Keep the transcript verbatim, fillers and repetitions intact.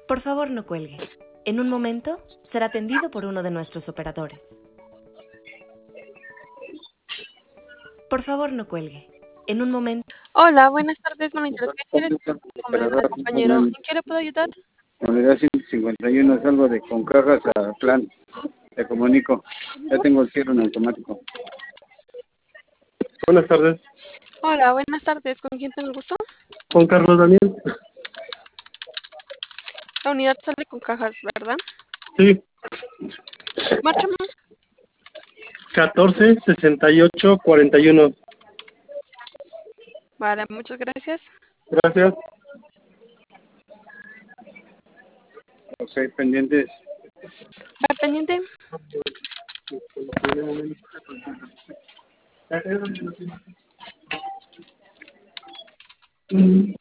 Por favor, no cuelgue. En un momento será atendido por uno de nuestros operadores. Por favor, no cuelgue. En un momento... Hola, buenas tardes, monitor. ¿Qué quieres? Como le da, compañero. ¿En qué le puedo ayudar? Unidad ciento cincuenta y uno, salgo de Concajas a Plan. Te comunico. Ya tengo el cierre en automático. Buenas tardes. Hola, buenas tardes. ¿Con quién tengo el gusto? Con Carlos Daniel. La unidad sale con cajas, ¿verdad? Sí. Márchame. catorce sesenta y ocho cuarenta y uno. Vale, muchas gracias. Gracias. Ok, pendientes. Va pendiente. Mm.